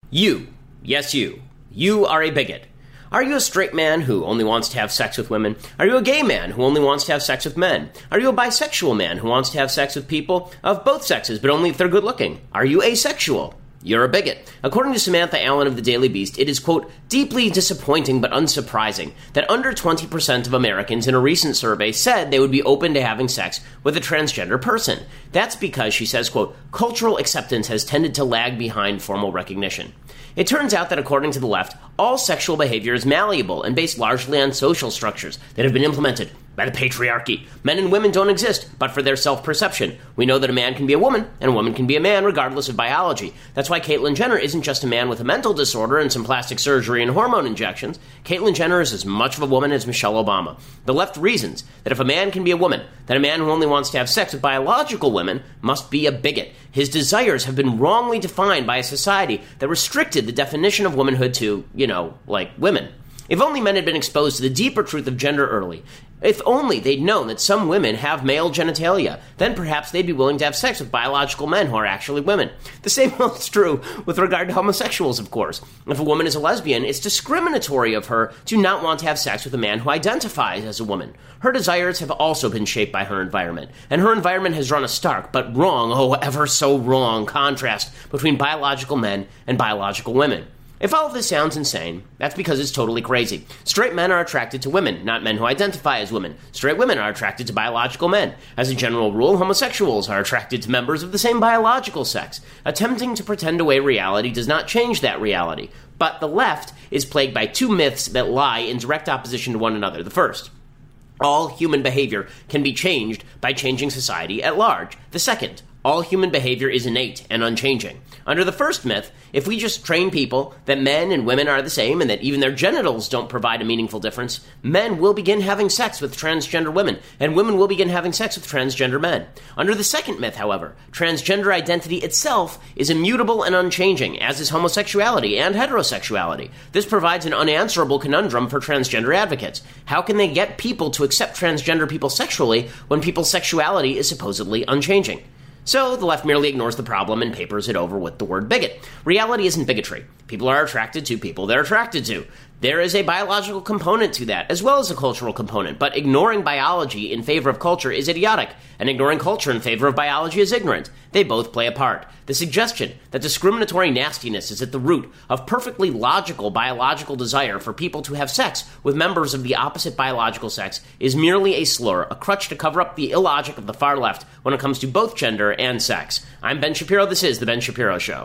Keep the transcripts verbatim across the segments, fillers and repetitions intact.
You, yes you, you are a bigot. Are you a straight man who only wants to have sex with women? Are you a gay man who only wants to have sex with men? Are you a bisexual man who wants to have sex with people of both sexes, but only if they're good looking? Are you asexual? You're a bigot. According to Samantha Allen of the Daily Beast, it is, quote, deeply disappointing but unsurprising that under twenty percent of Americans in a recent survey said they would be open to having sex with a transgender person. That's because, she says, quote, cultural acceptance has tended to lag behind formal recognition. It turns out that according to the left, all sexual behavior is malleable and based largely on social structures that have been implemented by the patriarchy. Men and women don't exist, but for their self-perception. We know that a man can be a woman, and a woman can be a man, regardless of biology. That's why Caitlyn Jenner isn't just a man with a mental disorder and some plastic surgery and hormone injections. Caitlyn Jenner is as much of a woman as Michelle Obama. The left reasons that if a man can be a woman, then a man who only wants to have sex with biological women must be a bigot. His desires have been wrongly defined by a society that restricted the definition of womanhood to, you know, like women. If only men had been exposed to the deeper truth of gender early, if only they'd known that some women have male genitalia, then perhaps they'd be willing to have sex with biological men who are actually women. The same holds true with regard to homosexuals, of course. If a woman is a lesbian, it's discriminatory of her to not want to have sex with a man who identifies as a woman. Her desires have also been shaped by her environment, and her environment has drawn a stark, but wrong, oh, ever so wrong, contrast between biological men and biological women. If all of this sounds insane, that's because it's totally crazy. Straight men are attracted to women, not men who identify as women. Straight women are attracted to biological men. As a general rule, homosexuals are attracted to members of the same biological sex. Attempting to pretend away reality does not change that reality. But the left is plagued by two myths that lie in direct opposition to one another. The first, all human behavior can be changed by changing society at large. The second, all human behavior is innate and unchanging. Under the first myth, if we just train people that men and women are the same and that even their genitals don't provide a meaningful difference, men will begin having sex with transgender women, and women will begin having sex with transgender men. Under the second myth, however, transgender identity itself is immutable and unchanging, as is homosexuality and heterosexuality. This provides an unanswerable conundrum for transgender advocates. How can they get people to accept transgender people sexually when people's sexuality is supposedly unchanging? So the left merely ignores the problem and papers it over with the word bigot. Reality isn't bigotry. People are attracted to people they're attracted to. There is a biological component to that, as well as a cultural component, but ignoring biology in favor of culture is idiotic, and ignoring culture in favor of biology is ignorant. They both play a part. The suggestion that discriminatory nastiness is at the root of perfectly logical biological desire for people to have sex with members of the opposite biological sex is merely a slur, a crutch to cover up the illogic of the far left when it comes to both gender and sex. I'm Ben Shapiro. This is The Ben Shapiro Show.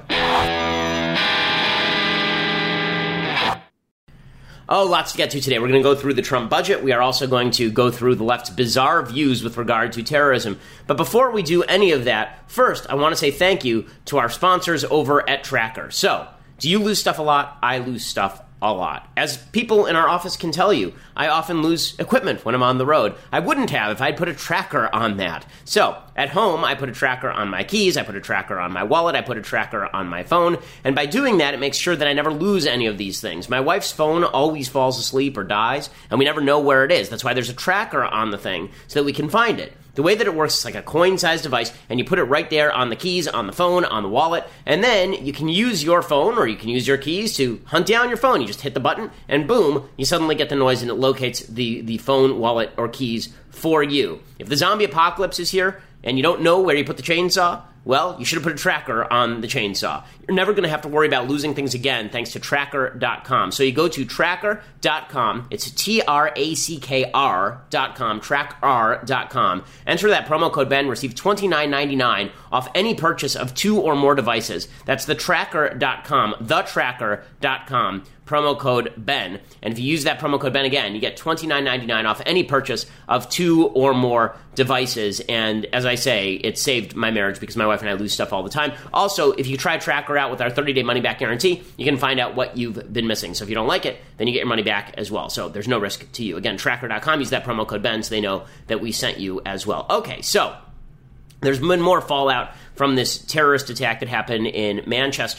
Oh, lots to get to today. We're going to go through the Trump budget. We are also going to go through the left's bizarre views with regard to terrorism. But before we do any of that, first, I want to say thank you to our sponsors over at Tracker. So, do you lose stuff a lot? I lose stuff a lot. As people in our office can tell you, I often lose equipment when I'm on the road. I wouldn't have if I'd put a tracker on that. So, at home, I put a tracker on my keys, I put a tracker on my wallet, I put a tracker on my phone, and by doing that, it makes sure that I never lose any of these things. My wife's phone always falls asleep or dies, and we never know where it is. That's why there's a tracker on the thing, so that we can find it. The way that it works is like a coin-sized device, and you put it right there on the keys, on the phone, on the wallet, and then you can use your phone or you can use your keys to hunt down your phone. You just hit the button, and boom, you suddenly get the noise, and it locates the, the phone, wallet, or keys for you. If the zombie apocalypse is here, and you don't know where you put the chainsaw, well, you should have put a tracker on the chainsaw. You're never going to have to worry about losing things again thanks to tracker dot com. So you go to tracker dot com. It's T R A C K R dot com, tracker dot com. Enter that promo code Ben, receive twenty-nine ninety-nine off any purchase of two or more devices. That's the tracker dot com, the tracker dot com. Promo code Ben. And if you use that promo code Ben again, you get twenty-nine ninety-nine off any purchase of two or more devices. And as I say, it saved my marriage because my wife and I lose stuff all the time. Also, if you try Tracker out with our thirty-day money-back guarantee, you can find out what you've been missing. So if you don't like it, then you get your money back as well. So there's no risk to you. Again, tracker dot com, use that promo code Ben so they know that we sent you as well. Okay, so there's been more fallout from this terrorist attack that happened in Manchester.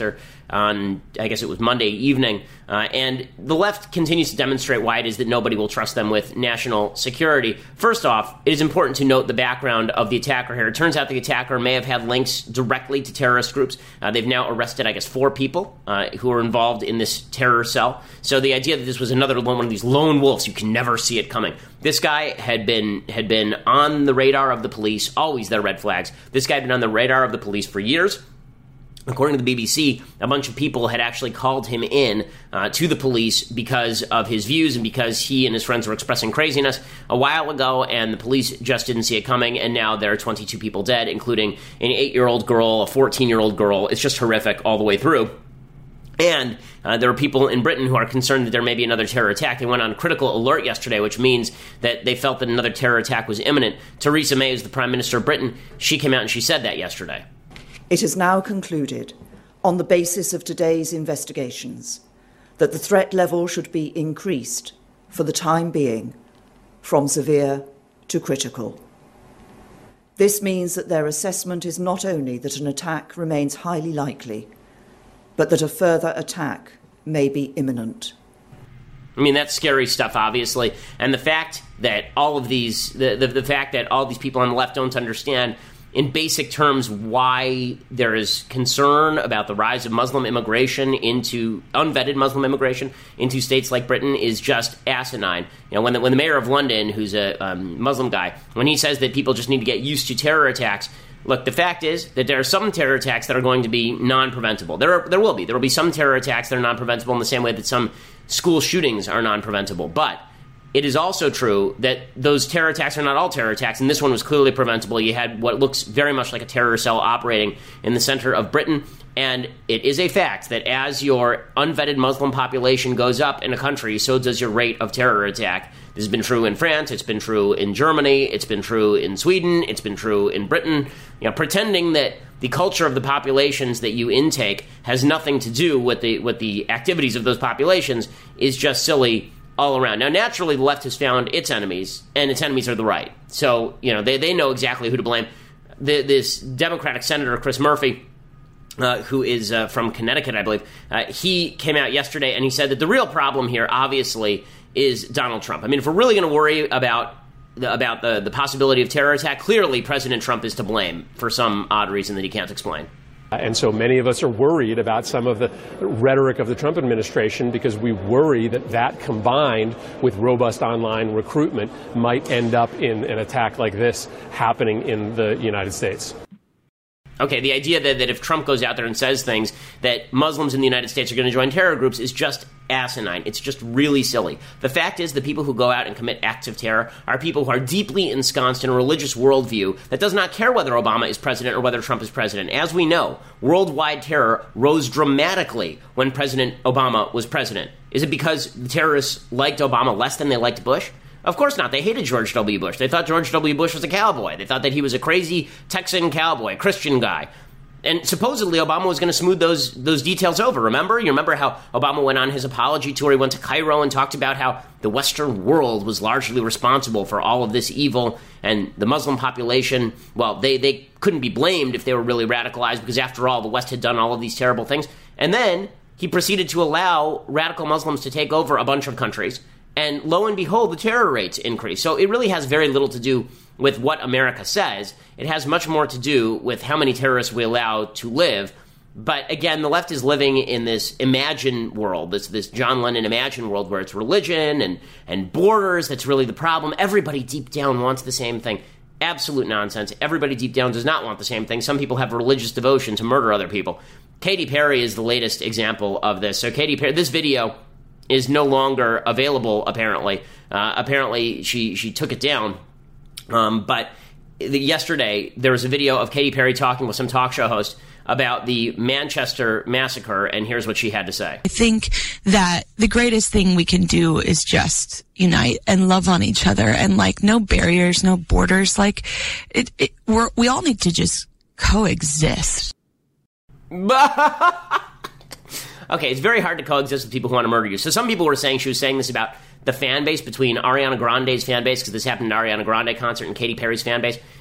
on, I guess it was Monday evening. Uh, and the left continues to demonstrate why it is that nobody will trust them with national security. First off, it is important to note the background of the attacker here. It turns out the attacker may have had links directly to terrorist groups. Uh, they've now arrested, I guess, four people uh, who are involved in this terror cell. So the idea that this was another one of these lone wolves, you can never see it coming. This guy had been had been on the radar of the police, always their red flags. This guy had been on the radar of the police for years. According to the B B C, a bunch of people had actually called him in uh, to the police because of his views and because he and his friends were expressing craziness a while ago, and the police just didn't see it coming, and now there are twenty-two people dead, including an eight-year-old girl, a fourteen-year-old girl. It's just horrific all the way through. And uh, there are people in Britain who are concerned that there may be another terror attack. They went on critical alert yesterday, which means that they felt that another terror attack was imminent. Theresa May is the Prime Minister of Britain. She came out and she said that yesterday. It is now concluded, on the basis of today's investigations, that the threat level should be increased for the time being from severe to critical. This means that their assessment is not only that an attack remains highly likely, but that a further attack may be imminent. I mean, that's scary stuff, obviously. And the fact that all of these, the, the, the fact that all these people on the left don't understand in basic terms why there is concern about the rise of Muslim immigration into, unvetted Muslim immigration into states like Britain is just asinine. You know, when the, when the mayor of London, who's a um, Muslim guy, when he says that people just need to get used to terror attacks, look, the fact is that there are some terror attacks that are going to be non-preventable. There are, there will be. There will be some terror attacks that are non-preventable in the same way that some school shootings are non-preventable. But it is also true that those terror attacks are not all terror attacks, and this one was clearly preventable. You had what looks very much like a terror cell operating in the center of Britain, and it is a fact that as your unvetted Muslim population goes up in a country, so does your rate of terror attack. This has been true in France, it's been true in Germany, it's been true in Sweden, it's been true in Britain. You know, pretending that the culture of the populations that you intake has nothing to do with the with the activities of those populations is just silly all around. Now, naturally, the left has found its enemies, and its enemies are the right. So, you know, they, they know exactly who to blame. The, this Democratic Senator, Chris Murphy, uh, who is uh, from Connecticut, I believe, uh, he came out yesterday and he said that the real problem here, obviously, is Donald Trump. I mean, if we're really going to worry about the, about the, the possibility of terror attack, clearly President Trump is to blame for some odd reason that he can't explain. And so many of us are worried about some of the rhetoric of the Trump administration because we worry that that combined with robust online recruitment might end up in an attack like this happening in the United States. Okay, the idea that, that if Trump goes out there and says things that Muslims in the United States are going to join terror groups is just asinine. It's just really silly. The fact is the people who go out and commit acts of terror are people who are deeply ensconced in a religious worldview that does not care whether Obama is president or whether Trump is president. As we know, worldwide terror rose dramatically when President Obama was president. Is it because the terrorists liked Obama less than they liked Bush? Of course not. They hated George W. Bush. They thought George W. Bush was a cowboy. They thought that he was a crazy Texan cowboy, Christian guy. And supposedly Obama was going to smooth those those details over. Remember? You remember how Obama went on his apology tour. He went to Cairo and talked about how the Western world was largely responsible for all of this evil. And the Muslim population, well, they, they couldn't be blamed if they were really radicalized because, after all, the West had done all of these terrible things. And then he proceeded to allow radical Muslims to take over a bunch of countries. And lo and behold, the terror rates increase. So it really has very little to do with what America says. It has much more to do with how many terrorists we allow to live. But again, the left is living in this imagine world, this this John Lennon imagine world where it's religion and, and borders that's really the problem. Everybody deep down wants the same thing. Absolute nonsense. Everybody deep down does not want the same thing. Some people have religious devotion to murder other people. Katy Perry is the latest example of this. So Katy Perry, this video is no longer available, apparently. Uh, apparently, she, she took it down. Um, but the, yesterday, there was a video of Katy Perry talking with some talk show host about the Manchester massacre, and here's what she had to say. I think that the greatest thing we can do is just unite and love on each other, and, like, no barriers, no borders. Like, it, it, we're, we all need to just coexist. Okay, it's very hard to coexist with people who want to murder you. So some people were saying she was saying this about the fan base between Ariana Grande's fan base, because this happened at Ariana Grande concert, and Katy Perry's fan base.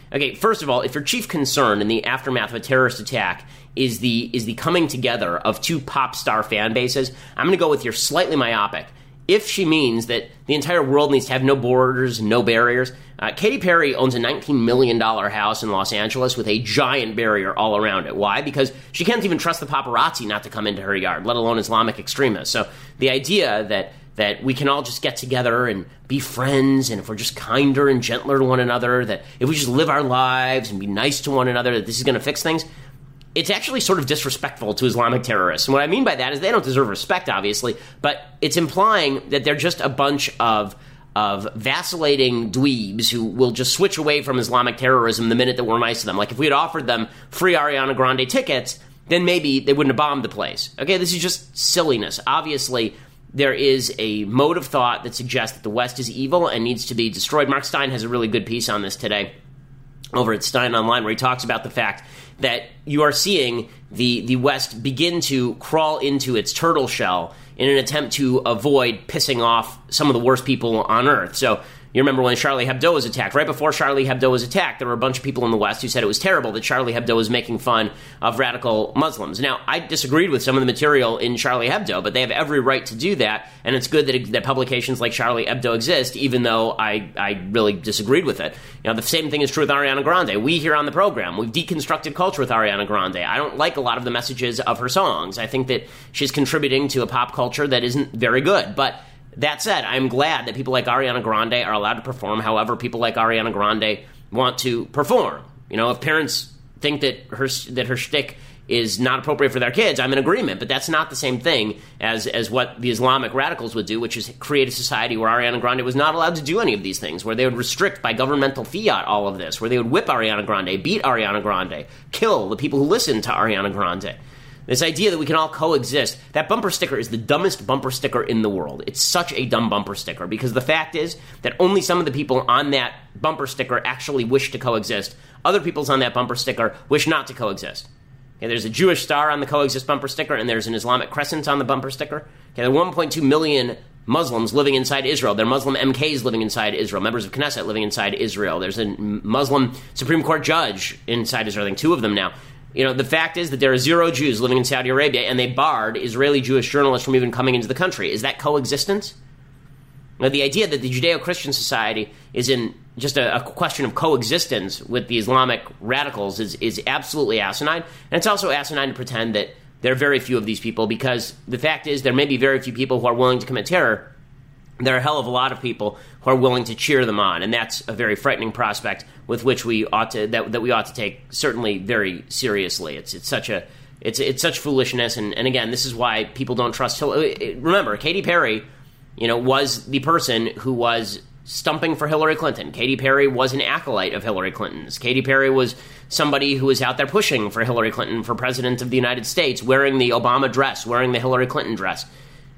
Okay, first of all, if your chief concern in the aftermath of a terrorist attack is the is the coming together of two pop star fan bases, I'm going to go with you're slightly myopic. If she means that the entire world needs to have no borders, no barriers, uh, Katy Perry owns a nineteen million dollars house in Los Angeles with a giant barrier all around it. Why? Because she can't even trust the paparazzi not to come into her yard, let alone Islamic extremists. So the idea that that we can all just get together and be friends, and if we're just kinder and gentler to one another, that if we just live our lives and be nice to one another, that this is going to fix things, it's actually sort of disrespectful to Islamic terrorists. And what I mean by that is they don't deserve respect, obviously, but it's implying that they're just a bunch of of vacillating dweebs who will just switch away from Islamic terrorism the minute that we're nice to them. Like if we had offered them free Ariana Grande tickets, then maybe they wouldn't have bombed the place. Okay, this is just silliness. Obviously, there is a mode of thought that suggests that the West is evil and needs to be destroyed. Mark Stein has a really good piece on this today over at Stein Online, where he talks about the fact that you are seeing the, the West begin to crawl into its turtle shell in an attempt to avoid pissing off some of the worst people on Earth. So you remember when Charlie Hebdo was attacked. Right before Charlie Hebdo was attacked, there were a bunch of people in the West who said it was terrible that Charlie Hebdo was making fun of radical Muslims. Now, I disagreed with some of the material in Charlie Hebdo, but they have every right to do that, and it's good that, it, that publications like Charlie Hebdo exist, even though I, I really disagreed with it. You know, the same thing is true with Ariana Grande. We here on the program, we've deconstructed culture with Ariana Grande. I don't like a lot of the messages of her songs. I think that she's contributing to a pop culture that isn't very good, but that said, I'm glad that people like Ariana Grande are allowed to perform however people like Ariana Grande want to perform. You know, if parents think that her that her shtick is not appropriate for their kids, I'm in agreement. But that's not the same thing as, as what the Islamic radicals would do, which is create a society where Ariana Grande was not allowed to do any of these things, where they would restrict by governmental fiat all of this, where they would whip Ariana Grande, beat Ariana Grande, kill the people who listen to Ariana Grande. This idea that we can all coexist, that bumper sticker is the dumbest bumper sticker in the world. It's such a dumb bumper sticker because the fact is that only some of the people on that bumper sticker actually wish to coexist. Other people's on that bumper sticker wish not to coexist. Okay, there's a Jewish star on the coexist bumper sticker, and there's an Islamic crescent on the bumper sticker. Okay, there are one point two million Muslims living inside Israel. There are Muslim M Ks living inside Israel, members of Knesset living inside Israel. There's a Muslim Supreme Court judge inside Israel, I think two of them now. You know, the fact is that there are zero Jews living in Saudi Arabia, and they barred Israeli Jewish journalists from even coming into the country. Is that coexistence? Now, the idea that the Judeo-Christian society is in just a, a question of coexistence with the Islamic radicals is, is absolutely asinine. And it's also asinine to pretend that there are very few of these people, because the fact is there may be very few people who are willing to commit terror. There are a hell of a lot of people who are willing to cheer them on, and that's a very frightening prospect with which we ought to that, that we ought to take certainly very seriously. It's it's such a it's it's such foolishness, and, and again, this is why people don't trust Hillary. Remember, Katy Perry, you know, was the person who was stumping for Hillary Clinton. Katy Perry was an acolyte of Hillary Clinton's. Katy Perry was somebody who was out there pushing for Hillary Clinton for president of the United States, wearing the Obama dress, wearing the Hillary Clinton dress.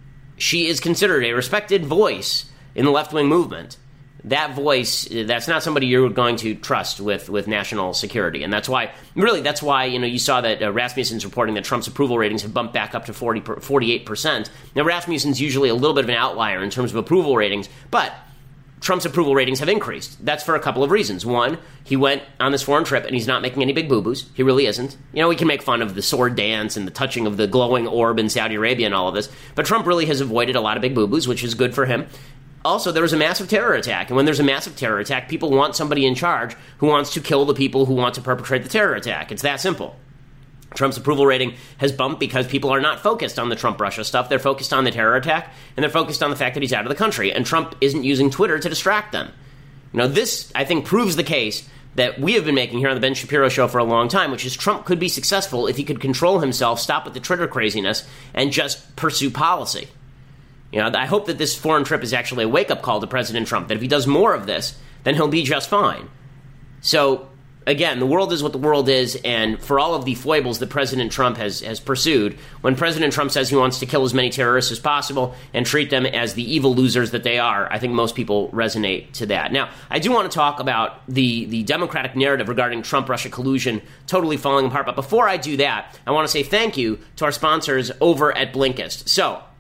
She is considered a respected voice in the left-wing movement. That voice, that's not somebody you're going to trust with, with national security. And that's why, really, that's why, you know, you saw that uh, Rasmussen's reporting that Trump's approval ratings have bumped back up to forty, forty-eight percent. Now, Rasmussen's usually a little bit of an outlier in terms of approval ratings, but Trump's approval ratings have increased. That's for a couple of reasons. One, he went on this foreign trip and he's not making any big boo-boos. He really isn't. You know, we can make fun of the sword dance and the touching of the glowing orb in Saudi Arabia and all of this, but Trump really has avoided a lot of big boo-boos, which is good for him. Also, there was a massive terror attack, and when there's a massive terror attack, people want somebody in charge who wants to kill the people who want to perpetrate the terror attack. It's that simple. Trump's approval rating has bumped because people are not focused on the Trump-Russia stuff. They're focused on the terror attack, and they're focused on the fact that he's out of the country, and Trump isn't using Twitter to distract them. You know, this, I think, proves the case that we have been making here on the Ben Shapiro Show for a long time, which is Trump could be successful if he could control himself, stop with the Twitter craziness, and just pursue policy. You know, I hope that this foreign trip is actually a wake-up call to President Trump, that if he does more of this, then he'll be just fine. So, again, the world is what the world is, and for all of the foibles that President Trump has, has pursued, when President Trump says he wants to kill as many terrorists as possible and treat them as the evil losers that they are, I think most people resonate to that. Now, I do want to talk about the, the Democratic narrative regarding Trump-Russia collusion totally falling apart, but before I do that, I want to say thank you to our sponsors over at Blinkist. So,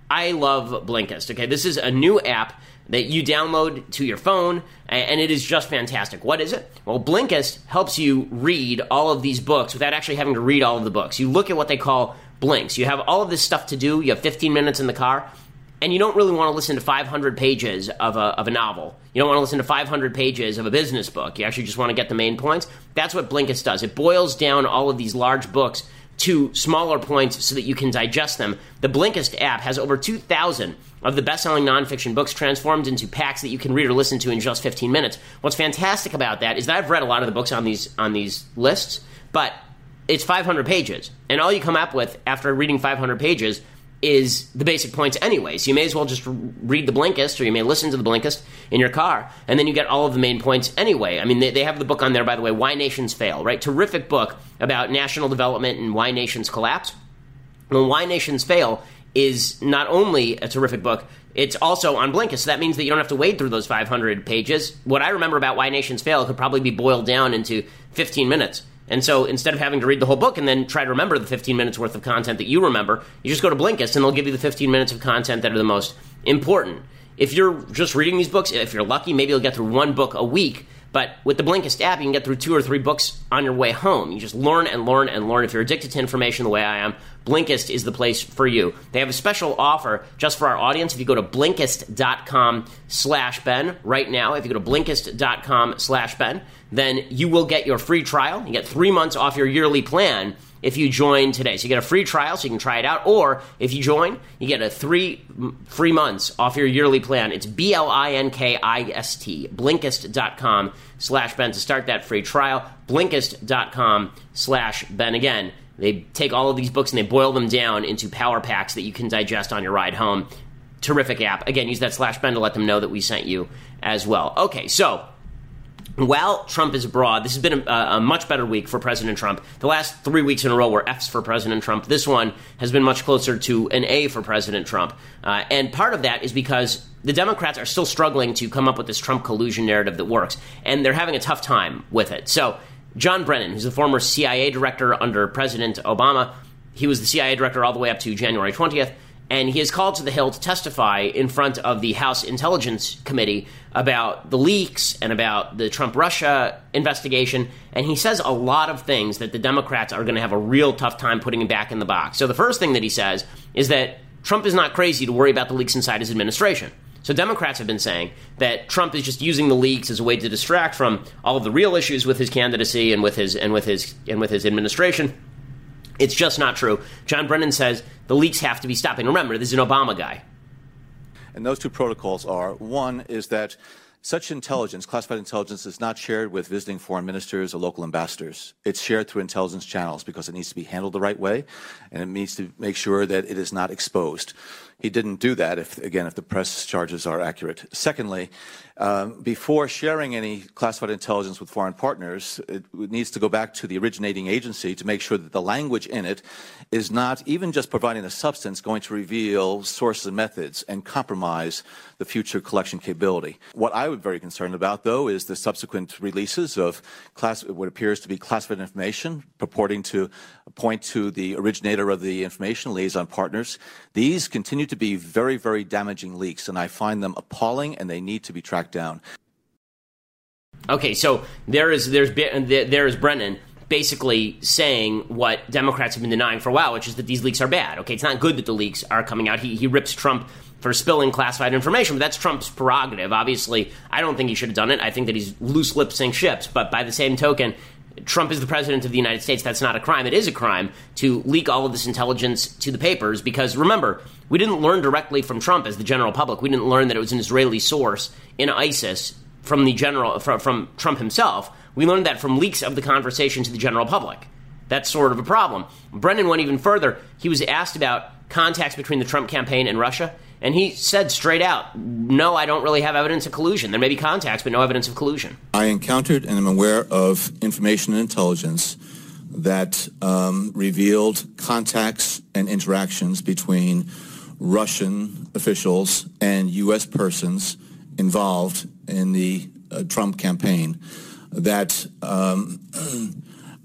I love Blinkist, okay? This is a new app that you download to your phone, and it is just fantastic. What is it? Well, Blinkist helps you read all of these books without actually having to read all of the books. You look at what they call blinks. You have all of this stuff to do. You have fifteen minutes in the car, and you don't really want to listen to five hundred pages of a, of a novel. You don't want to listen to five hundred pages of a business book. You actually just want to get the main points. That's what Blinkist does. It boils down all of these large books to smaller points so that you can digest them. The Blinkist app has over two thousand of the best-selling nonfiction books transformed into packs that you can read or listen to in just fifteen minutes. What's fantastic about that is that I've read a lot of the books on these on these lists, but it's five hundred pages, and all you come up with after reading five hundred pages is the basic points anyway. So you may as well just read the Blinkist, or you may listen to the Blinkist in your car, and then you get all of the main points anyway. I mean, they, they have the book on there, by the way, Why Nations Fail, right? Terrific book about national development and why nations collapse. Well, Why Nations Fail is not only a terrific book, it's also on Blinkist, so that means that you don't have to wade through those five hundred pages. What I remember about Why Nations Fail could probably be boiled down into fifteen minutes. And so instead of having to read the whole book and then try to remember the fifteen minutes worth of content that you remember, you just go to Blinkist and they'll give you the fifteen minutes of content that are the most important. If you're just reading these books, if you're lucky, maybe you'll get through one book a week. But with the Blinkist app, you can get through two or three books on your way home. You just learn and learn and learn. If you're addicted to information the way I am, Blinkist is the place for you. They have a special offer just for our audience. If you go to Blinkist.com slash Ben right now, if you go to Blinkist.com slash Ben, then you will get your free trial. You get three months off your yearly plan if you join today. So you get a free trial so you can try it out, or if you join, you get a three free months off your yearly plan. It's B L I N K I S T, Blinkist.com slash Ben to start that free trial. Blinkist.com slash Ben. Again, they take all of these books and they boil them down into power packs that you can digest on your ride home. Terrific app. Again, use that slash Ben to let them know that we sent you as well. Okay, so while Trump is abroad, this has been a, a much better week for President Trump. The last three weeks in a row were F's for President Trump. This one has been much closer to an A for President Trump. Uh, and part of that is because the Democrats are still struggling to come up with this Trump collusion narrative that works, and they're having a tough time with it. So John Brennan, who's the former C I A director under President Obama, he was the C I A director all the way up to January twentieth, and he is called to the Hill to testify in front of the House Intelligence Committee about the leaks and about the Trump-Russia investigation. And he says a lot of things that the Democrats are going to have a real tough time putting him back in the box. So the first thing that he says is that Trump is not crazy to worry about the leaks inside his administration. So Democrats have been saying that Trump is just using the leaks as a way to distract from all of the real issues with his candidacy and with his and with his and with his administration. It's just not true. John Brennan says the leaks have to be stopped. And remember, this is an Obama guy. And those two protocols are, one is that such intelligence, classified intelligence, is not shared with visiting foreign ministers or local ambassadors. It's shared through intelligence channels because it needs to be handled the right way, and it needs to make sure that it is not exposed. He didn't do that, if, again, if the press charges are accurate. Secondly, um, before sharing any classified intelligence with foreign partners, it needs to go back to the originating agency to make sure that the language in it is not, even just providing a substance, going to reveal sources and methods and compromise the future collection capability. What I would be very concerned about, though, is the subsequent releases of class, what appears to be classified information purporting to point to the originator of the information, liaison partners. These continue to be very, very damaging leaks, and I find them appalling, and they need to be tracked down. Okay, so there is there's there is Brennan basically saying what Democrats have been denying for a while, which is that these leaks are bad. Okay, it's not good that the leaks are coming out. He he rips Trump for spilling classified information, but that's Trump's prerogative. Obviously, I don't think he should have done it. I think that he's loose lip sync ships, but by the same token, Trump is the president of the United States. That's not a crime. It is a crime to leak all of this intelligence to the papers because, remember, we didn't learn directly from Trump as the general public. We didn't learn that it was an Israeli source in ISIS from the general from, from Trump himself. We learned that from leaks of the conversation to the general public. That's sort of a problem. Brennan went even further. He was asked about contacts between the Trump campaign and Russia, and he said straight out, no, I don't really have evidence of collusion. There may be contacts, but no evidence of collusion. I encountered and am aware of information and intelligence that um, revealed contacts and interactions between Russian officials and U S persons involved in the uh, Trump campaign that um,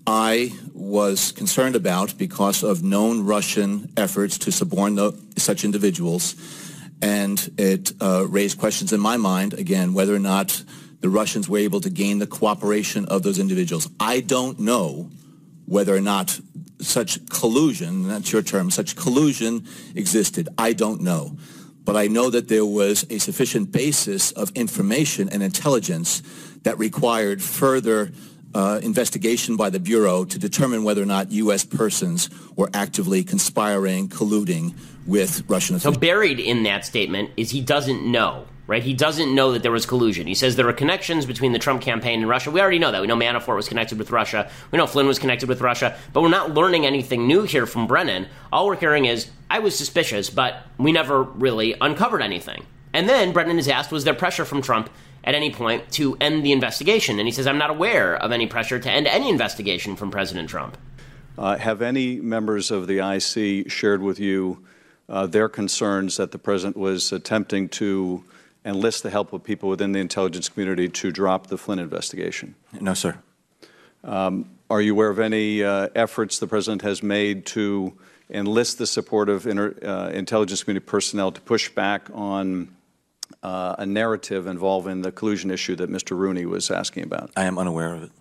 I was concerned about because of known Russian efforts to suborn the, such individuals, and it uh, raised questions in my mind, again, whether or not the Russians were able to gain the cooperation of those individuals. I don't know whether or not such collusion, that's your term, such collusion existed. I don't know. But I know that there was a sufficient basis of information and intelligence that required further uh, investigation by the Bureau to determine whether or not U S persons were actively conspiring, colluding with Russian officials. So buried in that statement is he doesn't know. Right? He doesn't know that there was collusion. He says there are connections between the Trump campaign and Russia. We already know that. We know Manafort was connected with Russia. We know Flynn was connected with Russia. But we're not learning anything new here from Brennan. All we're hearing is, I was suspicious, but we never really uncovered anything. And then Brennan is asked, was there pressure from Trump at any point to end the investigation? And he says, I'm not aware of any pressure to end any investigation from President Trump. Uh, have any members of the I C shared with you uh, their concerns that the president was attempting to enlist the help of people within the intelligence community to drop the Flynn investigation? No, sir. Um, are you aware of any uh, efforts the president has made to enlist the support of inter, uh, intelligence community personnel to push back on uh, a narrative involving the collusion issue that Mister Rooney was asking about? I am unaware of it.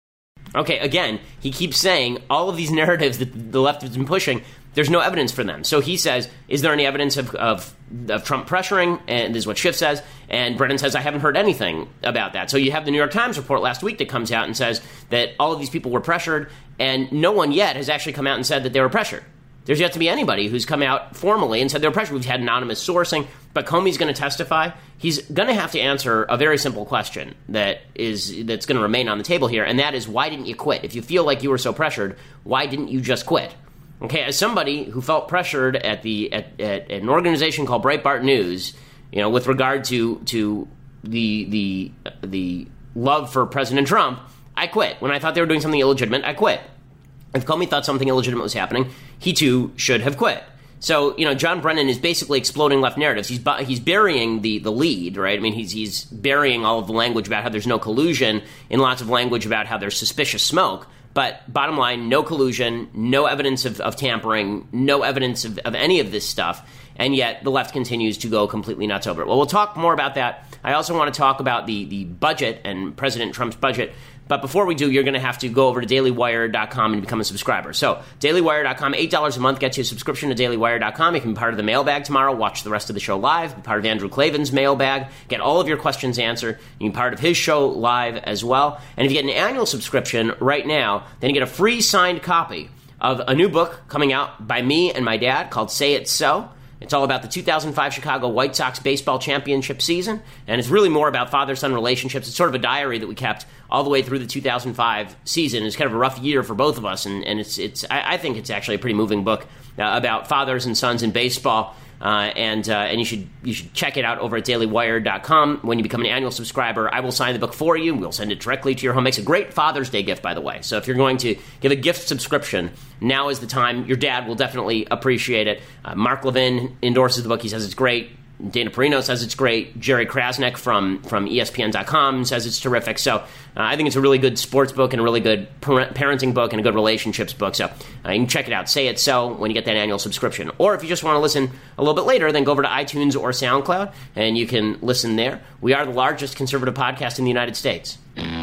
Okay, again, he keeps saying all of these narratives that the left has been pushing, there's no evidence for them. So he says, is there any evidence of, of, of Trump pressuring? And this is what Schiff says. And Brennan says, I haven't heard anything about that. So you have the New York Times report last week that comes out and says that all of these people were pressured, and no one yet has actually come out and said that they were pressured. There's yet to be anybody who's come out formally and said they were pressured. We've had anonymous sourcing, but Comey's going to testify. He's going to have to answer a very simple question that is that's going to remain on the table here, and that is, why didn't you quit? If you feel like you were so pressured, why didn't you just quit? Okay, as somebody who felt pressured at the at, at, at an organization called Breitbart News, you know, with regard to to the the the love for President Trump, I quit. When I thought they were doing something illegitimate, I quit. If Comey thought something illegitimate was happening, he too should have quit. So, you know, John Brennan is basically exploding left narratives. He's bu- he's burying the, the lead, right? I mean, he's he's burying all of the language about how there's no collusion in lots of language about how there's suspicious smoke. But bottom line, no collusion, no evidence of, of tampering, no evidence of, of any of this stuff. And yet the left continues to go completely nuts over it. Well, we'll talk more about that. I also want to talk about the, the budget and President Trump's budget. But before we do, you're going to have to go over to daily wire dot com and become a subscriber. So daily wire dot com, eight dollars a month gets you a subscription to daily wire dot com. You can be part of the mailbag tomorrow, watch the rest of the show live, be part of Andrew Klavan's mailbag, get all of your questions answered. You can be part of his show live as well. And if you get an annual subscription right now, then you get a free signed copy of a new book coming out by me and my dad called Say It So. It's all about the two thousand five Chicago White Sox baseball championship season, and it's really more about father-son relationships. It's sort of a diary that we kept all the way through the two thousand five season. It's kind of a rough year for both of us, and, and it's it's I, I think it's actually a pretty moving book uh, about fathers and sons in baseball. Uh, and uh, and you should you should check it out over at daily wire dot com. When you become an annual subscriber, I will sign the book for you. We'll send it directly to your home. Makes a great Father's Day gift, by the way. So if you're going to give a gift subscription, now is the time. Your dad will definitely appreciate it. Uh, Mark Levin endorses the book. He says it's great. Dana Perino says it's great. Jerry Krasnick from, from E S P N dot com says it's terrific. So uh, I think it's a really good sports book and a really good parent, parenting book and a good relationships book. So uh, you can check it out. Say It So when you get that annual subscription. Or if you just want to listen a little bit later, then go over to iTunes or SoundCloud and you can listen there. We are the largest conservative podcast in the United States.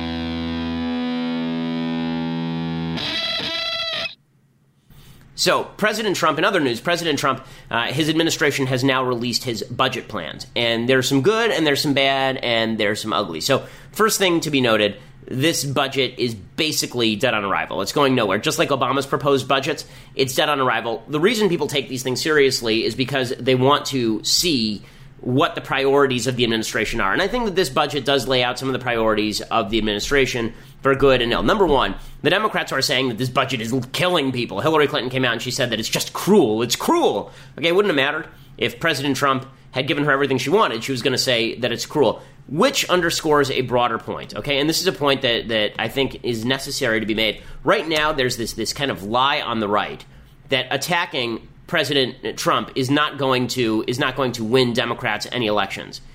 So, President Trump, in other news, President Trump, uh, his administration has now released his budget plans. And there's some good, and there's some bad, and there's some ugly. So, first thing to be noted, this budget is basically dead on arrival. It's going nowhere. Just like Obama's proposed budgets, it's dead on arrival. The reason people take these things seriously is because they want to see what the priorities of the administration are. And I think that this budget does lay out some of the priorities of the administration for good and ill. Number one, the Democrats are saying that this budget is killing people. Hillary Clinton came out and she said that it's just cruel. It's cruel. Okay, it wouldn't have mattered if President Trump had given her everything she wanted. She was going to say that it's cruel, which underscores a broader point. Okay, and this is a point that, that I think is necessary to be made. Right now, there's this, this kind of lie on the right that attacking President Trump is not going to is not going to win Democrats any elections.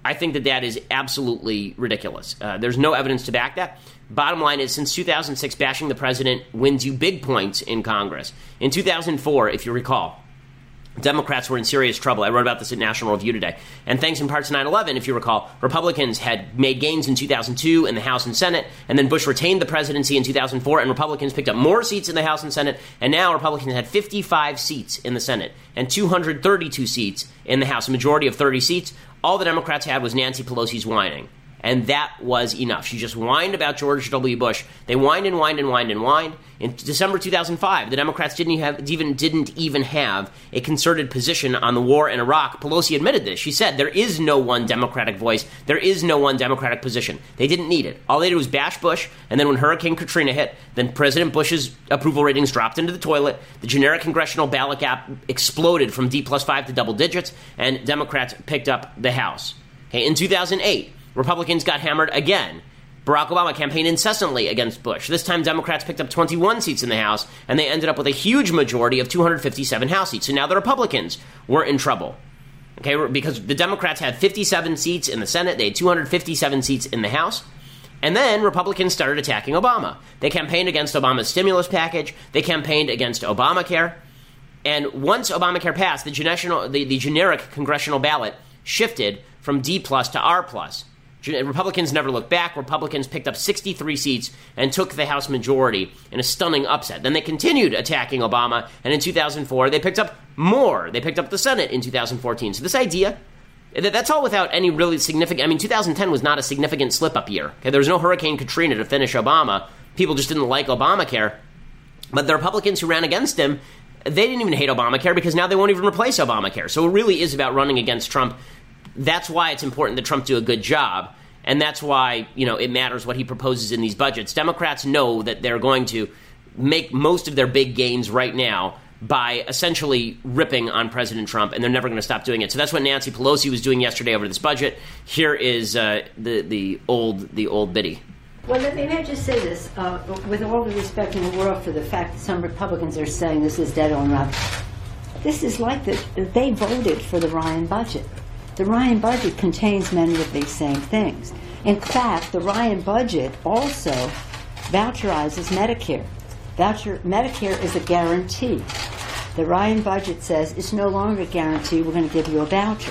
I think that that is absolutely ridiculous. Uh, there's no evidence to back that. Bottom line is, since two thousand six, bashing the president wins you big points in Congress. In two thousand four, if you recall, Democrats were in serious trouble. I wrote about this at National Review today. And thanks in part to nine eleven, if you recall, Republicans had made gains in two thousand two in the House and Senate, and then Bush retained the presidency in two thousand four, and Republicans picked up more seats in the House and Senate, and now Republicans had fifty-five seats in the Senate and two hundred thirty-two seats in the House, a majority of thirty seats. All the Democrats had was Nancy Pelosi's whining. And that was enough. She just whined about George W. Bush. They whined and whined and whined and whined. In December two thousand five, the Democrats didn't have, even didn't even have a concerted position on the war in Iraq. Pelosi admitted this. She said there is no one Democratic voice. There is no one Democratic position. They didn't need it. All they did was bash Bush, and then when Hurricane Katrina hit, then President Bush's approval ratings dropped into the toilet. The generic congressional ballot gap exploded from D plus five to double digits, and Democrats picked up the House. Okay, in two thousand eight, Republicans got hammered again. Barack Obama campaigned incessantly against Bush. This time, Democrats picked up twenty-one seats in the House, and they ended up with a huge majority of two hundred fifty-seven House seats. So now the Republicans were in trouble. Okay, because the Democrats had fifty-seven seats in the Senate. They had two hundred fifty-seven seats in the House. And then Republicans started attacking Obama. They campaigned against Obama's stimulus package. They campaigned against Obamacare. And once Obamacare passed, the, generational, the, the generic congressional ballot shifted from D plus to R plus. Republicans never looked back. Republicans picked up sixty-three seats and took the House majority in a stunning upset. Then they continued attacking Obama, and in two thousand four, they picked up more. They picked up the Senate in two thousand fourteen. So this idea, that's all without any really significant, I mean, two thousand ten was not a significant slip-up year. Okay? There was no Hurricane Katrina to finish Obama. People just didn't like Obamacare. But the Republicans who ran against him, they didn't even hate Obamacare because now they won't even replace Obamacare. So it really is about running against Trump. That's why it's important that Trump do a good job, and that's why, you know, it matters what he proposes in these budgets. Democrats know that they're going to make most of their big gains right now by essentially ripping on President Trump, and they're never going to stop doing it. So that's what Nancy Pelosi was doing yesterday over this budget. Here is uh, the the old the old biddy. Well, let me, may I just say this, uh, with all the respect in the world for the fact that some Republicans are saying this is dead on arrival. This is like the, they voted for the Ryan budget. The Ryan budget contains many of these same things. In fact, the Ryan budget also voucherizes Medicare. Voucher, Medicare is a guarantee. The Ryan budget says it's no longer a guarantee, we're going to give you a voucher.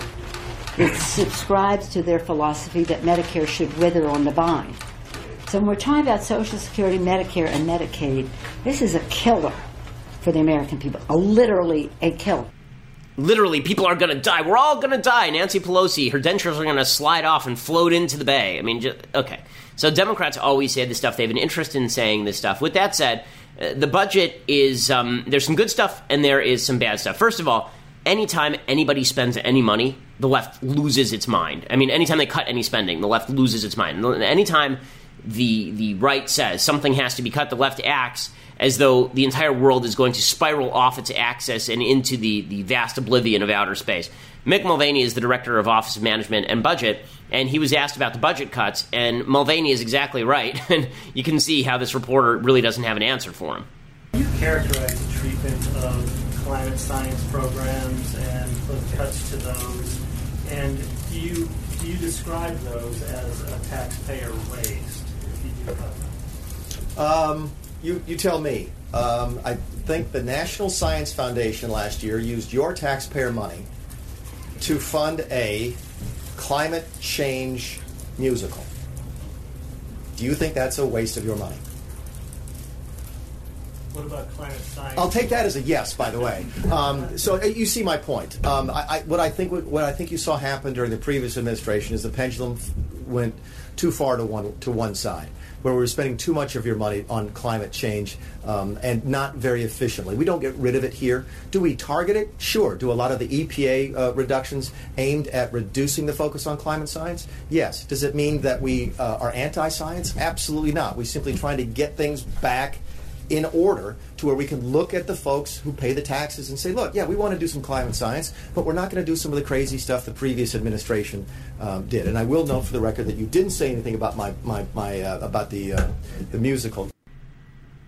It subscribes to their philosophy that Medicare should wither on the vine. So when we're talking about Social Security, Medicare, and Medicaid, this is a killer for the American people, a, literally a killer. Literally, people are going to die. We're all going to die. Nancy Pelosi, her dentures are going to slide off and float into the bay. I mean, just, okay. So Democrats always say this stuff. They have an interest in saying this stuff. With that said, uh, the budget is, um, there's some good stuff and there is some bad stuff. First of all, anytime anybody spends any money, the left loses its mind. I mean, anytime they cut any spending, the left loses its mind. Anytime the the right says something has to be cut, the left acts as though the entire world is going to spiral off its axis and into the, the vast oblivion of outer space. Mick Mulvaney is the director of Office of Management and Budget, and he was asked about the budget cuts, and Mulvaney is exactly right. And you can see how this reporter really doesn't have an answer for him. You characterize the treatment of climate science programs and the cuts to those, and do you, do you describe those as a taxpayer waste if you do cut them? Um... You, you tell me. Um, I think the National Science Foundation last year used your taxpayer money to fund a climate change musical. Do you think that's a waste of your money? What about climate science? I'll take that as a yes, by the way. Um, so uh, you see my point. Um, I, I, what I think what I think you saw happen during the previous administration is the pendulum went too far to one to one side, where we were spending too much of your money on climate change um, and not very efficiently. We don't get rid of it here. Do we target it? Sure. Do a lot of the E P A uh, reductions aimed at reducing the focus on climate science? Yes. Does it mean that we uh, are anti-science? Absolutely not. We're simply trying to get things back in order to where we can look at the folks who pay the taxes and say, look, yeah, we want to do some climate science, but we're not going to do some of the crazy stuff the previous administration um, did. And I will note for the record that you didn't say anything about my, my, my uh, about the uh, the musical.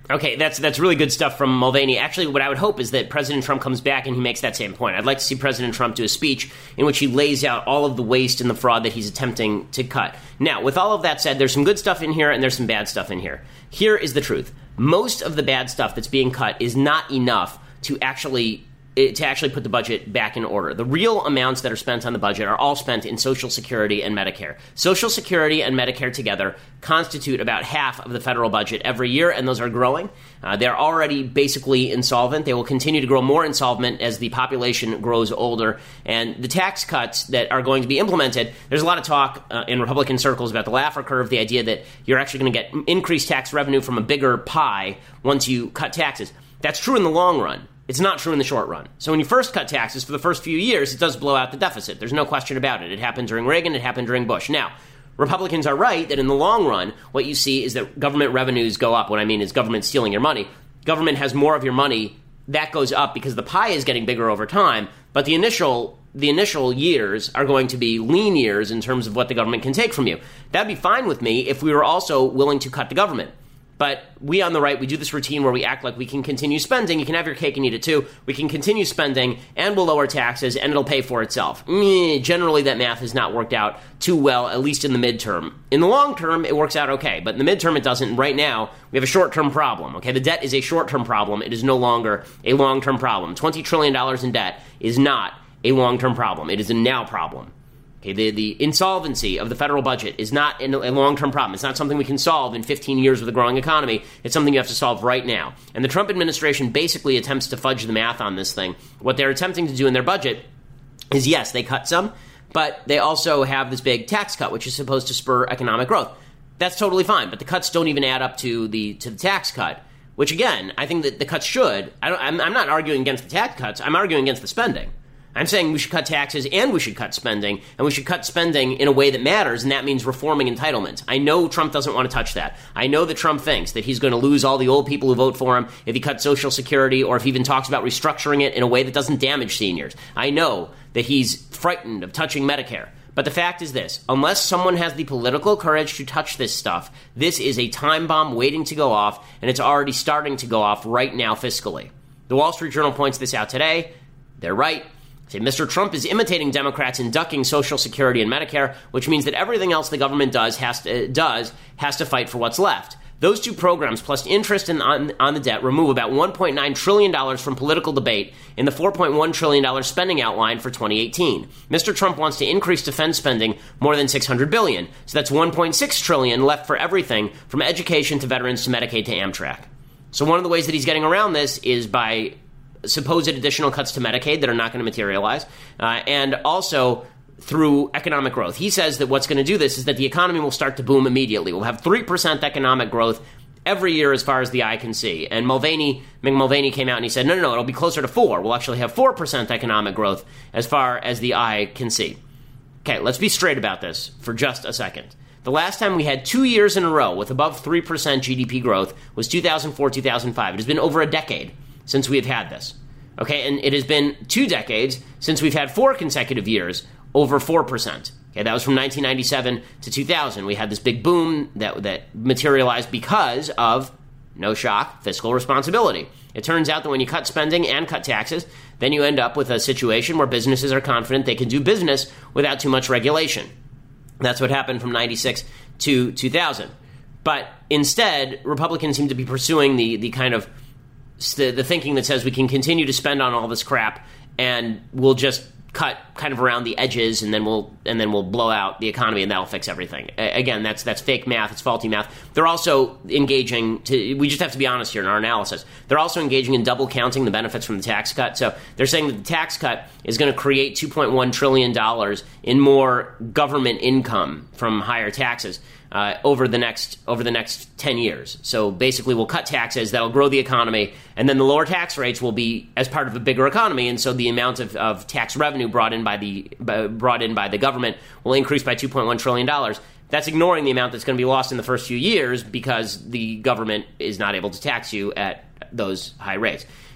Okay, that's that's really good stuff from Mulvaney. Actually, what I would hope is that President Trump comes back and he makes that same point. I'd like to see President Trump do a speech in which he lays out all of the waste and the fraud that he's attempting to cut. Now, with all of that said, there's some good stuff in here and there's some bad stuff in here. Here is the truth. Most of the bad stuff that's being cut is not enough to actually to actually put the budget back in order. The real amounts that are spent on the budget are all spent in Social Security and Medicare. Social Security and Medicare together constitute about half of the federal budget every year, and those are growing. Uh, they're already basically insolvent. They will continue to grow more insolvent as the population grows older. And the tax cuts that are going to be implemented, there's a lot of talk uh, in Republican circles about the Laffer curve, the idea that you're actually going to get increased tax revenue from a bigger pie once you cut taxes. That's true in the long run. It's not true in the short run. So when you first cut taxes for the first few years, it does blow out the deficit. There's no question about it. It happened during Reagan. It happened during Bush. Now, Republicans are right that in the long run, what you see is that government revenues go up. What I mean is government stealing your money. Government has more of your money. That goes up because the pie is getting bigger over time. But the initial the initial years are going to be lean years in terms of what the government can take from you. That'd be fine with me if we were also willing to cut the government. But we on the right, we do this routine where we act like we can continue spending. You can have your cake and eat it too. We can continue spending and we'll lower taxes and it'll pay for itself. Mm, generally, that math has not worked out too well, at least in the midterm. In the long term, it works out okay. But in the midterm, it doesn't. Right now, we have a short-term problem. Okay, the debt is a short-term problem. It is no longer a long-term problem. twenty trillion dollars in debt is not a long-term problem. It is a now problem. Okay, the, the insolvency of the federal budget is not a long-term problem. It's not something we can solve in fifteen years with a growing economy. It's something you have to solve right now. And the Trump administration basically attempts to fudge the math on this thing. What they're attempting to do in their budget is, yes, they cut some, but they also have this big tax cut, which is supposed to spur economic growth. That's totally fine, but the cuts don't even add up to the to the tax cut, which, again, I think that the cuts should. I don't, I'm, I'm not arguing against the tax cuts. I'm arguing against the spending. I'm saying we should cut taxes and we should cut spending, and we should cut spending in a way that matters, and that means reforming entitlements. I know Trump doesn't want to touch that. I know that Trump thinks that he's going to lose all the old people who vote for him if he cuts Social Security or if he even talks about restructuring it in a way that doesn't damage seniors. I know that he's frightened of touching Medicare. But the fact is this, unless someone has the political courage to touch this stuff, this is a time bomb waiting to go off, and it's already starting to go off right now fiscally. The Wall Street Journal points this out today. They're right. Say, Mister Trump is imitating Democrats in ducking Social Security and Medicare, which means that everything else the government does has to, does has to fight for what's left. Those two programs, plus interest in, on, on the debt, remove about one point nine trillion dollars from political debate in the four point one trillion dollars spending outline for twenty eighteen. Mister Trump wants to increase defense spending more than six hundred billion dollars. So that's one point six trillion dollars left for everything from education to veterans to Medicaid to Amtrak. So one of the ways that he's getting around this is by supposed additional cuts to Medicaid that are not going to materialize, uh, and also through economic growth. He says that what's going to do this is that the economy will start to boom immediately. We'll have three percent economic growth every year as far as the eye can see. And Mulvaney, McMulvaney came out and he said, no, no, no, it'll be closer to four. We'll actually have four percent economic growth as far as the eye can see. Okay, let's be straight about this for just a second. The last time we had two years in a row with above three percent G D P growth was two thousand four, two thousand five. It has been over a decade since we've had this. Okay, and it has been two decades since we've had four consecutive years over four percent. Okay, that was from nineteen ninety-seven to two thousand. We had this big boom that that materialized because of, no shock, fiscal responsibility. It turns out that when you cut spending and cut taxes, then you end up with a situation where businesses are confident they can do business without too much regulation. That's what happened from ninety-six to two thousand. But instead, Republicans seem to be pursuing the the kind of The, the thinking that says we can continue to spend on all this crap and we'll just cut kind of around the edges and then we'll and then we'll blow out the economy and that'll fix everything. A- again, that's that's fake math. It's faulty math. They're also engaging to, we just have to be honest here in our analysis. They're also engaging in double counting the benefits from the tax cut. So they're saying that the tax cut is going to create two point one trillion dollars in more government income from higher taxes. Uh, over the next over the next ten years. So basically we'll cut taxes, that'll grow the economy, and then the lower tax rates will be as part of a bigger economy, and so the amount of, of tax revenue brought in by the uh, brought in by the government will increase by two point one trillion dollars. That's ignoring the amount that's going to be lost in the first few years because the government is not able to tax you at those high rates.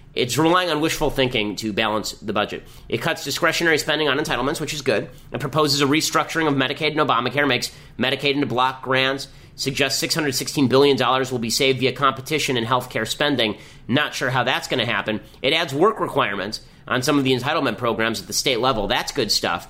It's relying on wishful thinking to balance the budget. It cuts discretionary spending on entitlements, which is good. It proposes a restructuring of Medicaid and Obamacare, makes Medicaid into block grants, suggests six hundred sixteen billion dollars will be saved via competition in healthcare spending. Not sure how that's going to happen. It adds work requirements on some of the entitlement programs at the state level. That's good stuff.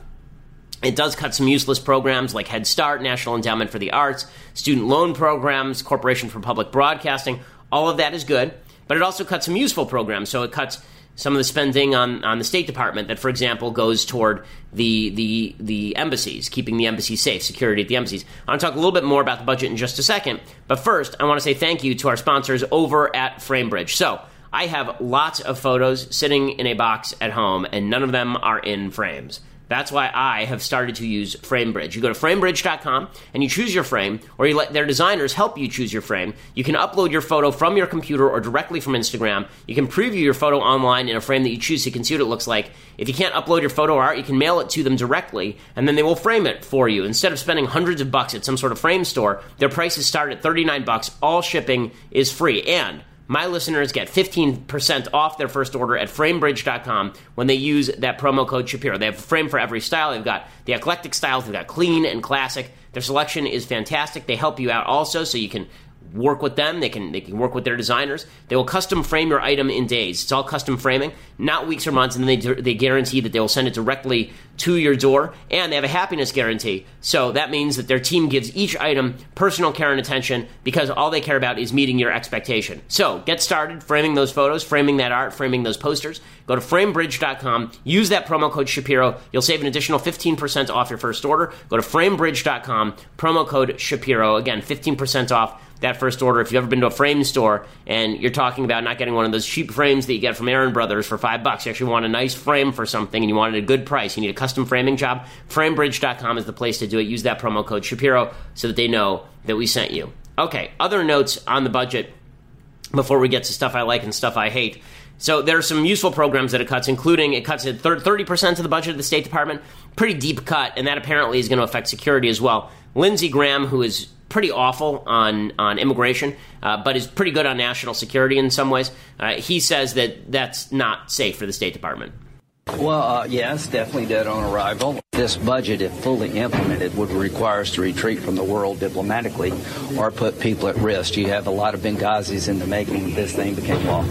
It does cut some useless programs like Head Start, National Endowment for the Arts, student loan programs, Corporation for Public Broadcasting. All of that is good. But it also cuts some useful programs. So it cuts some of the spending on, on the State Department that, for example, goes toward the, the, the embassies, keeping the embassies safe, security at the embassies. I want to talk a little bit more about the budget in just a second. But first, I want to say thank you to our sponsors over at FrameBridge. So I have lots of photos sitting in a box at home, and none of them are in frames. That's why I have started to use FrameBridge. You go to framebridge dot com and you choose your frame, or you let their designers help you choose your frame. You can upload your photo from your computer or directly from Instagram. You can preview your photo online in a frame that you choose so you can see what it looks like. If you can't upload your photo or art, you can mail it to them directly, and then they will frame it for you. Instead of spending hundreds of bucks at some sort of frame store, their prices start at thirty-nine bucks. All shipping is free. And my listeners get fifteen percent off their first order at framebridge dot com when they use that promo code Shapiro. They have a frame for every style. They've got the eclectic styles. They've got clean and classic. Their selection is fantastic. They help you out also, so you can work with them. They can they can work with their designers. They will custom frame your item in days. It's all custom framing, not weeks or months, and then they, they guarantee that they will send it directly to your door, and they have a happiness guarantee. So that means that their team gives each item personal care and attention because all they care about is meeting your expectation. So get started framing those photos, framing that art, framing those posters. Go to framebridge dot com. Use that promo code Shapiro. You'll save an additional fifteen percent off your first order. Go to framebridge dot com, promo code Shapiro. Again, fifteen percent off that first order. If you've ever been to a frame store and you're talking about not getting one of those cheap frames that you get from Aaron Brothers for five bucks, you actually want a nice frame for something and you want it at a good price, you need a custom framing job, framebridge dot com is the place to do it. Use that promo code Shapiro so that they know that we sent you. Okay, other notes on the budget before we get to stuff I like and stuff I hate. So there are some useful programs that it cuts, including it cuts at thirty percent of the budget of the State Department. Pretty deep cut, and that apparently is going to affect security as well. Lindsey Graham, who is pretty awful on, on immigration, uh, but is pretty good on national security in some ways, uh, he says that that's not safe for the State Department. Well, uh, yes, definitely dead on arrival. This budget, if fully implemented, would require us to retreat from the world diplomatically or put people at risk. You have a lot of Benghazis in the making of this thing became law.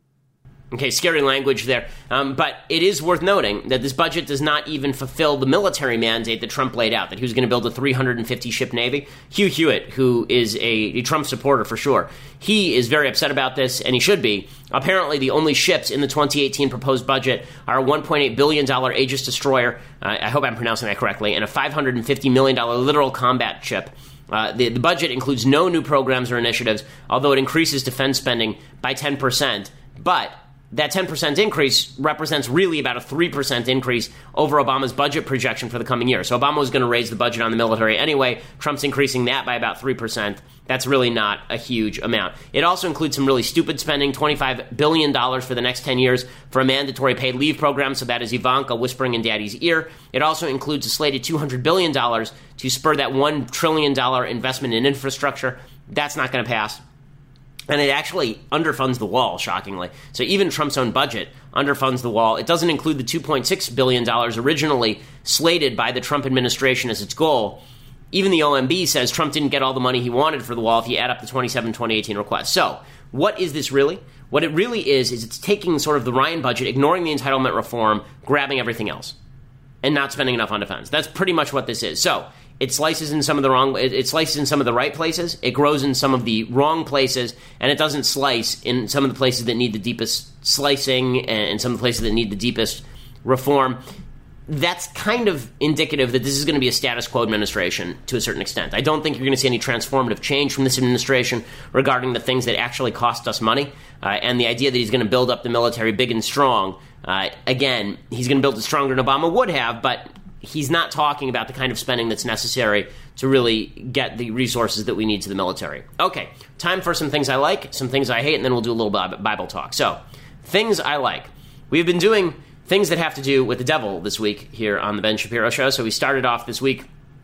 Okay, scary language there. Um, but it is worth noting that this budget does not even fulfill the military mandate that Trump laid out, that he was going to build a three hundred fifty ship Navy. Hugh Hewitt, who is a, a Trump supporter for sure, he is very upset about this, and he should be. Apparently, the only ships in the twenty eighteen proposed budget are a one point eight billion dollars Aegis destroyer, uh, I hope I'm pronouncing that correctly, and a five hundred fifty million dollars littoral combat ship. Uh, the, the budget includes no new programs or initiatives, although it increases defense spending by ten percent. But that ten percent increase represents really about a three percent increase over Obama's budget projection for the coming year. So Obama was going to raise the budget on the military anyway. Trump's increasing that by about three percent. That's really not a huge amount. It also includes some really stupid spending, twenty-five billion dollars for the next ten years for a mandatory paid leave program, so that is Ivanka whispering in daddy's ear. It also includes a slated two hundred billion dollars to spur that one trillion dollars investment in infrastructure. That's not going to pass. And it actually underfunds the wall, shockingly. So even Trump's own budget underfunds the wall. It doesn't include the two point six billion dollars originally slated by the Trump administration as its goal. Even the O M B says Trump didn't get all the money he wanted for the wall if you add up the twenty-seven twenty eighteen requests. So what is this really? What it really is, is it's taking sort of the Ryan budget, ignoring the entitlement reform, grabbing everything else, and not spending enough on defense. That's pretty much what this is. So it slices in some of the wrong, it, it slices in some of the right places, it grows in some of the wrong places, and it doesn't slice in some of the places that need the deepest slicing and, and some of the places that need the deepest reform. That's kind of indicative that this is going to be a status quo administration to a certain extent. I don't think you're going to see any transformative change from this administration regarding the things that actually cost us money, uh, and the idea that he's going to build up the military big and strong. Uh, again, he's going to build it stronger than Obama would have, but he's not talking about the kind of spending that's necessary to really get the resources that we need to the military. Okay, time for some things I like, some things I hate, and then we'll do a little Bible talk. So, things I like. We've been doing things that have to do with the devil this week here on the Ben Shapiro Show. So we started off this week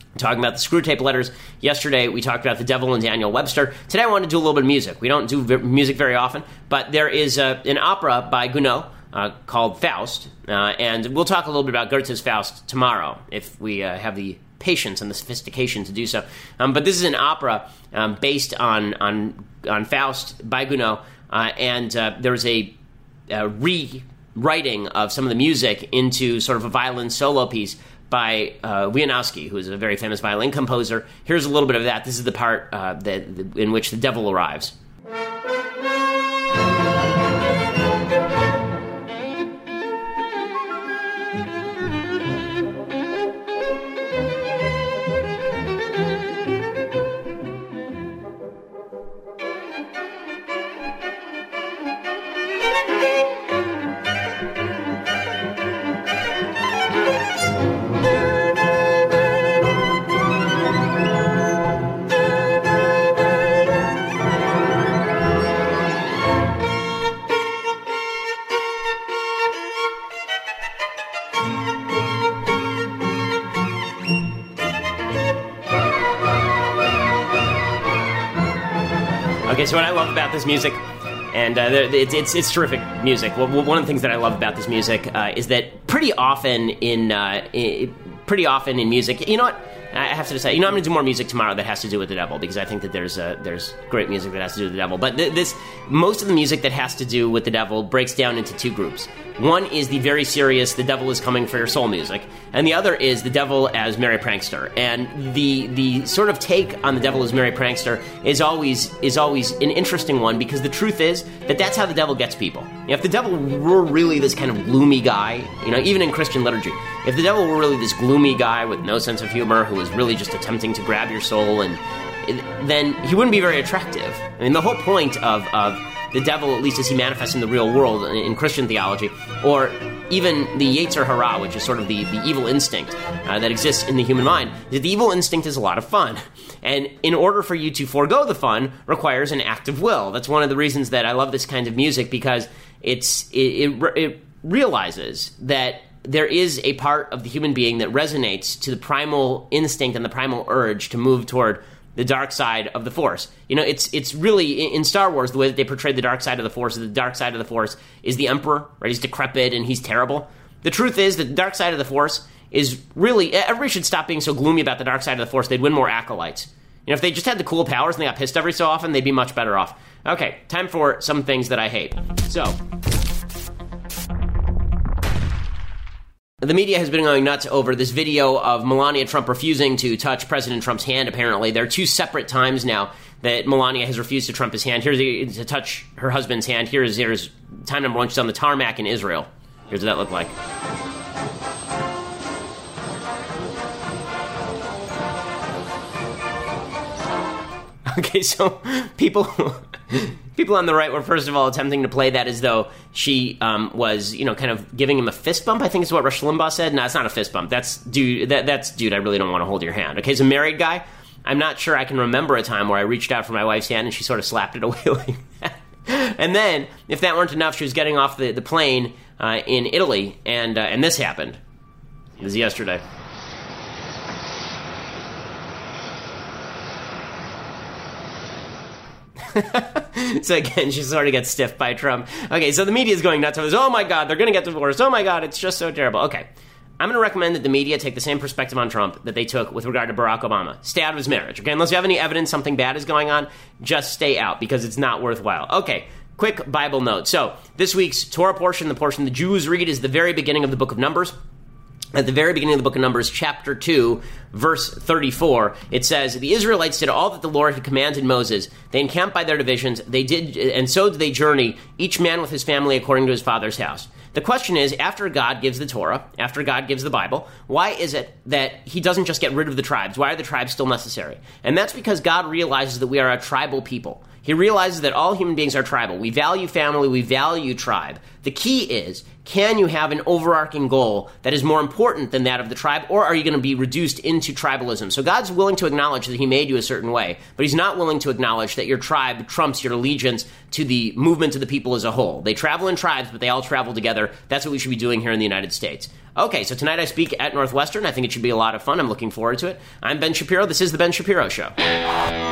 talking about the Screwtape Letters. Yesterday, we talked about the devil and Daniel Webster. Today, I want to do a little bit of music. We don't do v- music very often, but there is uh, an opera by Gounod uh, called Faust, uh, and we'll talk a little bit about Goethe's Faust tomorrow, if we uh, have the patience and the sophistication to do so. Um, but this is an opera um, based on, on, on Faust by Gounod, uh, and uh, there was a, a rewriting of some of the music into sort of a violin solo piece by uh, Wieniawski, who is a very famous violin composer. Here's a little bit of that. This is the part uh, that, the, in which the devil arrives. Okay, so what I love about this music, and uh, it's, it's it's terrific music. Well, one of the things that I love about this music uh, is that pretty often in, uh, in pretty often in music, you know what? I have to decide. You know, I'm going to do more music tomorrow that has to do with the devil, because I think that there's uh, there's great music that has to do with the devil. But th- this most of the music that has to do with the devil breaks down into two groups. One is the very serious, the devil is coming for your soul music, and the other is the devil as merry prankster. And the the sort of take on the devil as merry prankster is always is always an interesting one, because the truth is that that's how the devil gets people. You know, if the devil were really this kind of gloomy guy, you know, even in Christian liturgy, if the devil were really this gloomy guy with no sense of humor who was really just attempting to grab your soul, and then he wouldn't be very attractive. I mean, the whole point of, of the devil, at least as he manifests in the real world in, in Christian theology, or even the Yetzer Hara, which is sort of the, the evil instinct uh, that exists in the human mind, is that the evil instinct is a lot of fun. And in order for you to forego the fun requires an act of will. That's one of the reasons that I love this kind of music, because it's it, it, it realizes that there is a part of the human being that resonates to the primal instinct and the primal urge to move toward the dark side of the Force. You know, it's it's really, in Star Wars, the way that they portrayed the dark side of the Force, the dark side of the Force is the Emperor, right? He's decrepit and he's terrible. The truth is that the dark side of the Force is really, everybody should stop being so gloomy about the dark side of the Force. They'd win more acolytes. You know, if they just had the cool powers and they got pissed every so often, they'd be much better off. Okay, time for some things that I hate. So, the media has been going nuts over this video of Melania Trump refusing to touch President Trump's hand, apparently. There are two separate times now that Melania has refused to Trump his hand. Here's the, to touch her husband's hand. Here's, here's time number one. She's on the tarmac in Israel. Here's what that looked like. Okay, so people people on the right were, first of all, attempting to play that as though she um, was, you know, kind of giving him a fist bump, I think is what Rush Limbaugh said. No, it's not a fist bump. That's, dude, that, that's, dude, I really don't want to hold your hand. Okay, as a married guy, I'm not sure I can remember a time where I reached out for my wife's hand and she sort of slapped it away like that. And then, if that weren't enough, she was getting off the, the plane uh, in Italy, and uh, and this happened. It was yesterday. So again, she sort of gets stiffed by Trump. Okay, so the media is going nuts over this. Oh my God, they're going to get divorced. Oh my God, it's just so terrible. Okay, I'm going to recommend that the media take the same perspective on Trump that they took with regard to Barack Obama. Stay out of his marriage, okay? Unless you have any evidence something bad is going on, just stay out, because it's not worthwhile. Okay, quick Bible note. So this week's Torah portion, the portion the Jews read, is the very beginning of the book of Numbers. At the very beginning of the book of Numbers, chapter two, verse thirty-four, it says, "The Israelites did all that the Lord had commanded Moses. They encamped by their divisions, They did, and so did they journey, each man with his family according to his father's house." The question is, after God gives the Torah, after God gives the Bible, why is it that he doesn't just get rid of the tribes? Why are the tribes still necessary? And that's because God realizes that we are a tribal people. He realizes that all human beings are tribal. We value family, we value tribe. The key is, can you have an overarching goal that is more important than that of the tribe, or are you going to be reduced into tribalism? So God's willing to acknowledge that he made you a certain way, but he's not willing to acknowledge that your tribe trumps your allegiance to the movement of the people as a whole. They travel in tribes, but they all travel together. That's what we should be doing here in the United States. Okay, so tonight I speak at Northwestern. I think it should be a lot of fun. I'm looking forward to it. I'm Ben Shapiro. This is The Ben Shapiro Show.